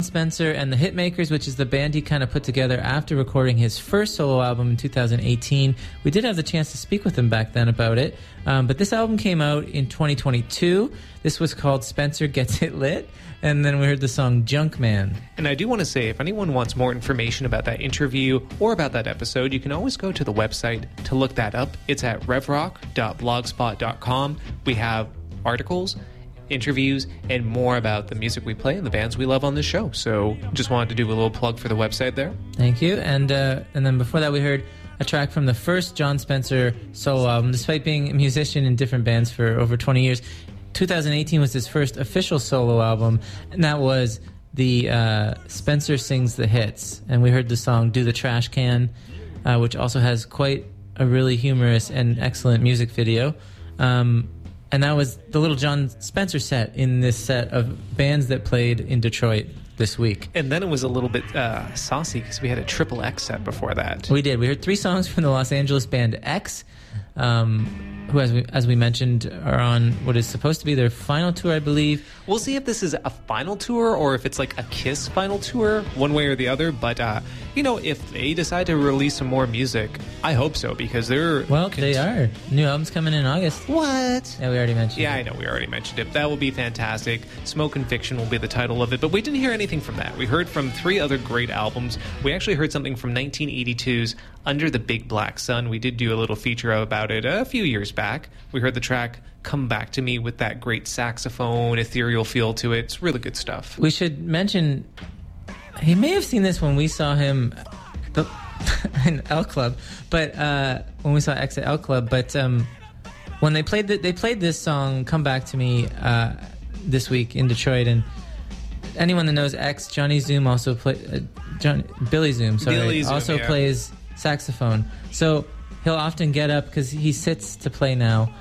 Spencer and the Hitmakers, which is the band he kind of put together after recording his first solo album in 2018. We did have the chance to speak with him back then about it, but this album came out in 2022. This was called Spencer Gets It Lit, and then we heard the song Junkman. And I do want to say, if anyone wants more information about that interview or about that episode, you can always go to the website to look that up. It's at revrock.blogspot.com. We have articles, interviews, and more about the music we play and the bands we love on this show. So just wanted to do a little plug for the website there. Thank you. And then before that, we heard a track from the first Jon Spencer solo album. Despite being a musician in different bands for over 20 years, 2018 was his first official solo album, and that was the Spencer Sings the Hits. And we heard the song Do the Trash Can, which also has quite a really humorous and excellent music video. And that was the Little Jon Spencer set in this set of bands that played in Detroit this week. And then it was a little bit saucy because we had a Triple X set before that. We did. We heard 3 songs from the Los Angeles band X, who, as we mentioned, are on what is supposed to be their final tour, I believe. We'll see if this is a final tour or if it's like a Kiss final tour, one way or the other. But, if they decide to release some more music, I hope so, because they're... Well, they are. New album's coming in August. What? Yeah, we already mentioned it. Yeah, I know, we already mentioned it. That will be fantastic. Smoke and Fiction will be the title of it. But we didn't hear anything from that. We heard from 3 other great albums. We actually heard something from 1982's Under the Big Black Sun. We did do a little feature about it a few years back. We heard the track Come Back to Me with that great saxophone, ethereal feel to it. It's really good stuff. We should mention, he may have seen this when we saw him in L Club, but when we saw X at L Club, but when they played this song Come Back to Me this week in Detroit, and anyone that knows X, Billy Zoom, plays saxophone. So he'll often get up because he sits to play now,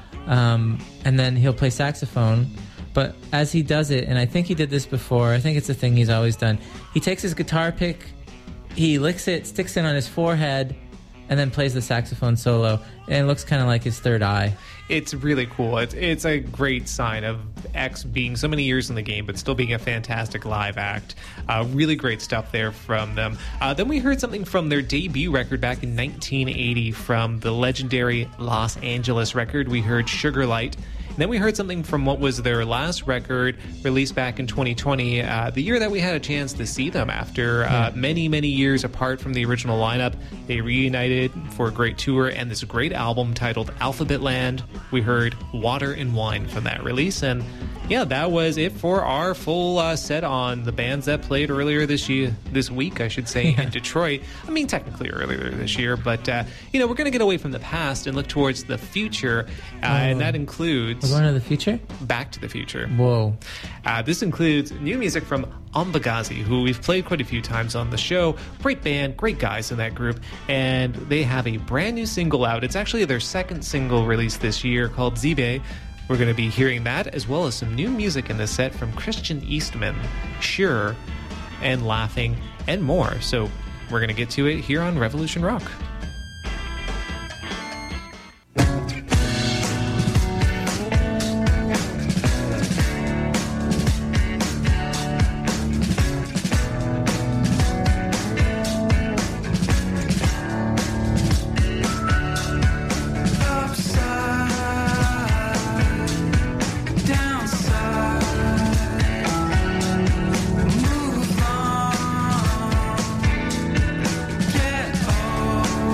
and then he'll play saxophone. But as he does it, and I think he did this before, I think it's a thing he's always done, he takes his guitar pick, he licks it, sticks it on his forehead, and then plays the saxophone solo. And it looks kind of like his third eye. It's really cool. It's a great sign of X being so many years in the game, but still being a fantastic live act. Really great stuff there from them. Then we heard something from their debut record back in 1980 from the legendary Los Angeles record. We heard Sugar Light. And then we heard something from what was their last record released back in 2020, the year that we had a chance to see them after many, many years apart from the original lineup. They reunited for a great tour and this great album titled Alphabet Land. We heard Water and Wine from that release. And yeah, that was it for our full set on the bands that played earlier this week, I should say, in Detroit. I mean, technically earlier this year, but, we're going to get away from the past and look towards the future, and that includes... We're going to the future? Back to the Future. Whoa. This includes new music from Ambagazi, who we've played quite a few times on the show. Great band, great guys in that group, and they have a brand new single out. It's actually their second single released this year called Zibe. We're going to be hearing that, as well as some new music in the set from Christian Eastman, Sure, and Laughing, and more. So we're going to get to it here on Revolution Rock. Move on, get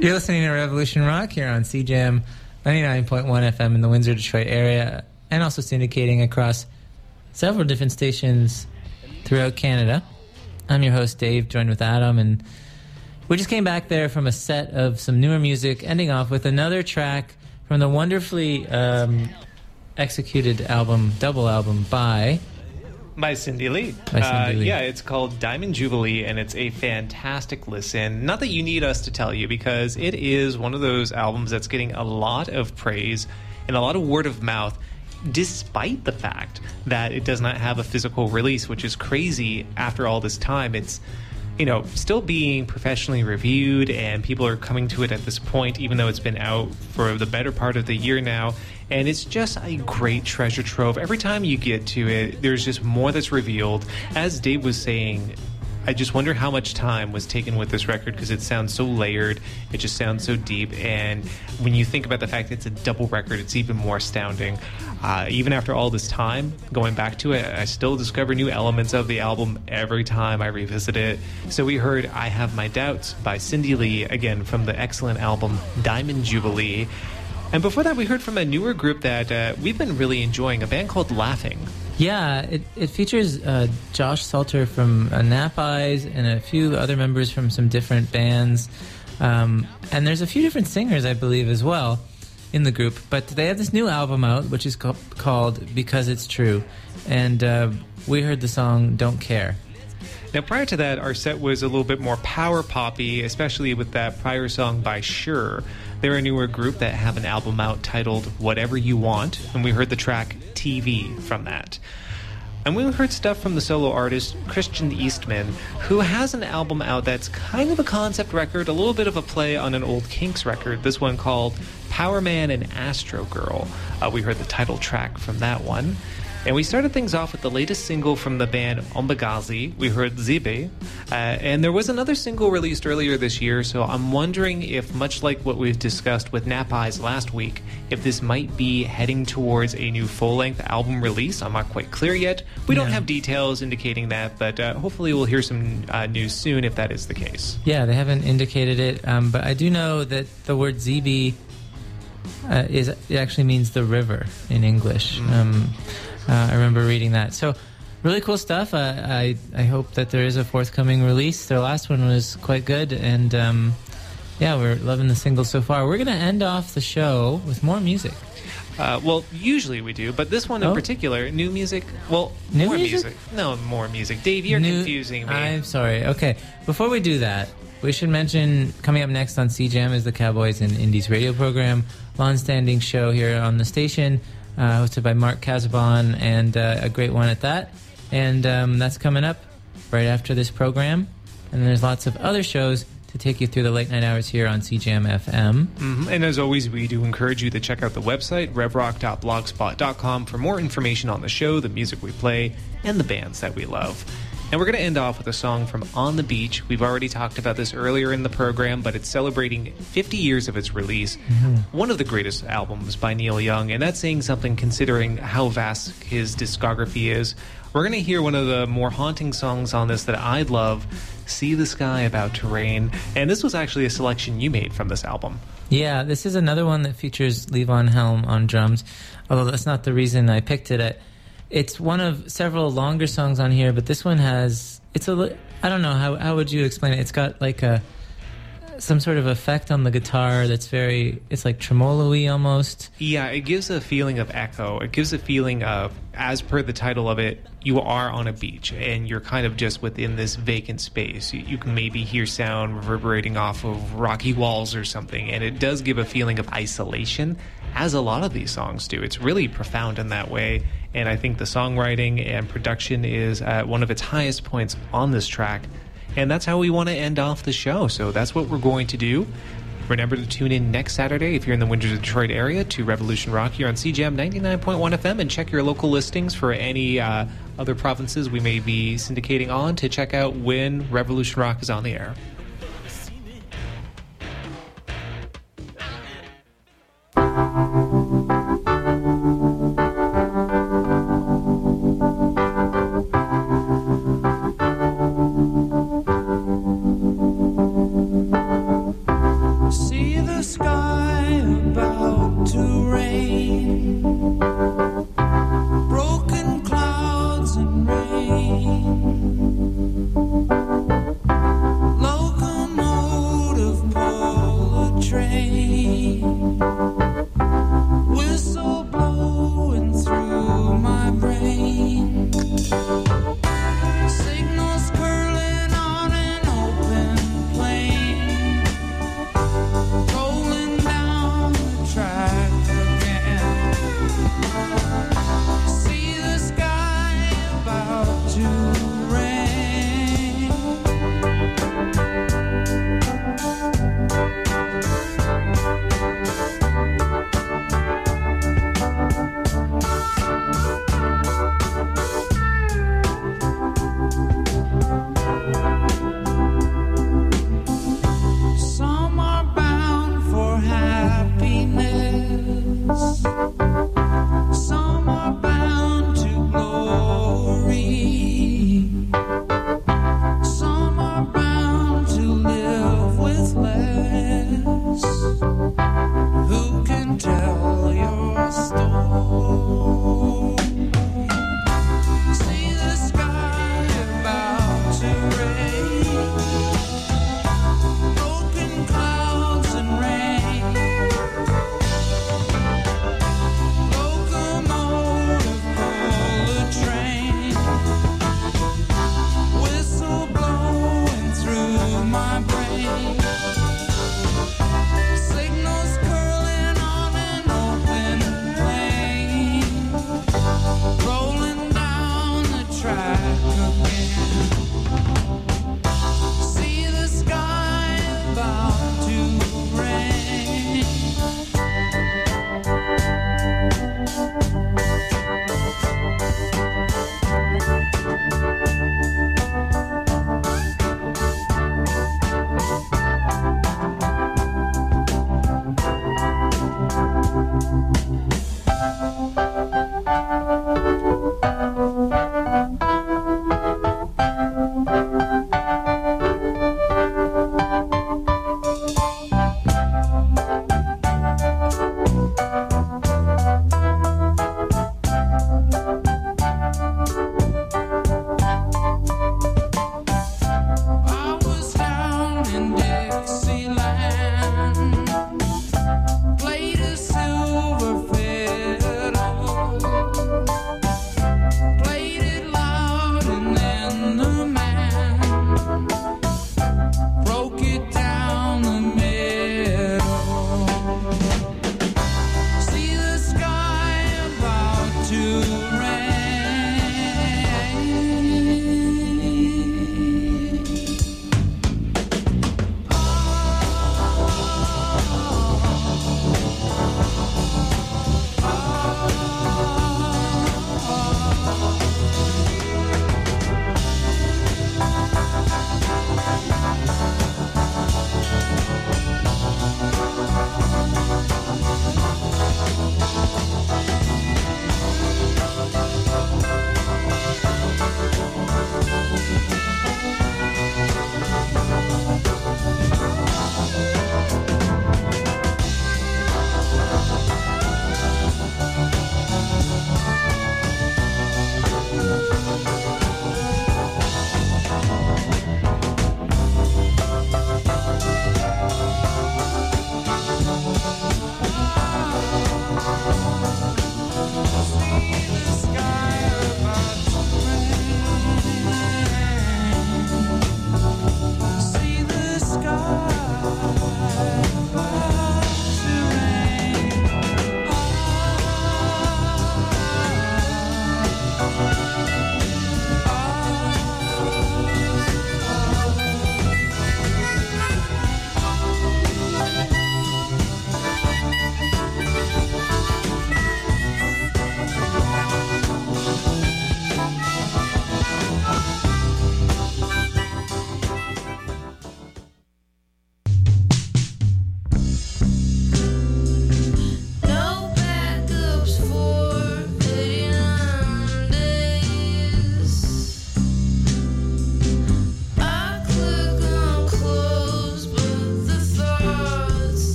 You're listening to Revolution Rock here on CJAM 99.1 FM in the Windsor, Detroit area, and also syndicating across several different stations throughout Canada. I'm your host, Dave, joined with Adam, and we just came back there from a set of some newer music, ending off with another track from the wonderfully executed album, double album by Cindy Lee. Yeah, it's called Diamond Jubilee, and it's a fantastic listen. Not that you need us to tell you, because it is one of those albums that's getting a lot of praise and a lot of word of mouth, despite the fact that it does not have a physical release, which is crazy after all this time. It's, still being professionally reviewed, and people are coming to it at this point, even though it's been out for the better part of the year now. And it's just a great treasure trove. Every time you get to it, there's just more that's revealed. As Dave was saying, I just wonder how much time was taken with this record, because it sounds so layered. It just sounds so deep. And when you think about the fact that it's a double record, it's even more astounding. Even after all this time, going back to it, I still discover new elements of the album every time I revisit it. So we heard I Have My Doubts by Cindy Lee, again from the excellent album Diamond Jubilee. And before that, we heard from a newer group that we've been really enjoying, a band called Laughing. Yeah, it features Josh Salter from Nap Eyes and a few other members from some different bands. And there's a few different singers, I believe, as well in the group. But they have this new album out, which is called Because It's True. And we heard the song Don't Care. Now, prior to that, our set was a little bit more power poppy, especially with that prior song by Sure. They're a newer group that have an album out titled Whatever You Want, and we heard the track TV from that. And we heard stuff from the solo artist Christian Eastman, who has an album out that's kind of a concept record, a little bit of a play on an old Kinks record, this one called Power Man and Astro Girl. We heard the title track from that one. And we started things off with the latest single from the band Ombagazi. We heard Zibe. And there was another single released earlier this year, so I'm wondering if, much like what we've discussed with Nap Eyes last week, if this might be heading towards a new full-length album release. I'm not quite clear yet. We don't have details indicating that, but hopefully we'll hear some news soon if that is the case. Yeah, they haven't indicated it, but I do know that the word Zibe it actually means the river in English. I remember reading that. So, really cool stuff. I hope that there is a forthcoming release. Their last one was quite good, and we're loving the single so far. We're going to end off the show with more music. Well, usually we do, but this one in particular, new music. Well, new more music? No, more music. Dave, you're confusing me. I'm sorry. Okay, before we do that, we should mention coming up next on CJAM is the Cowboys and Indies radio program, long-standing show here on the station. Hosted by Mark Casabon, and a great one at that. And that's coming up right after this program. And there's lots of other shows to take you through the late night hours here on CJAM FM. Mm-hmm. And as always, we do encourage you to check out the website, revrock.blogspot.com, for more information on the show, the music we play, and the bands that we love. And we're going to end off with a song from On the Beach. We've already talked about this earlier in the program, but it's celebrating 50 years of its release. Mm-hmm. One of the greatest albums by Neil Young, and that's saying something considering how vast his discography is. We're going to hear one of the more haunting songs on this that I love, See the Sky About to Rain. And this was actually a selection you made from this album. Yeah, this is another one that features Levon Helm on drums, although that's not the reason I picked it. It's one of several longer songs on here, but this one has, I don't know, how would you explain it? It's got like some sort of effect on the guitar that's it's like tremolo-y almost. Yeah, it gives a feeling of echo. It gives a feeling of, as per the title of it, you are on a beach and you're kind of just within this vacant space. You can maybe hear sound reverberating off of rocky walls or something, and it does give a feeling of isolation, as a lot of these songs do. It's really profound in that way, and I think the songwriting and production is at one of its highest points on this track, and that's how we want to end off the show. So that's what we're going to do. Remember to tune in next Saturday if you're in the Windsor, Detroit area to Revolution Rock here on CJAM 99.1 FM, and check your local listings for any other provinces we may be syndicating on to check out when Revolution Rock is on the air.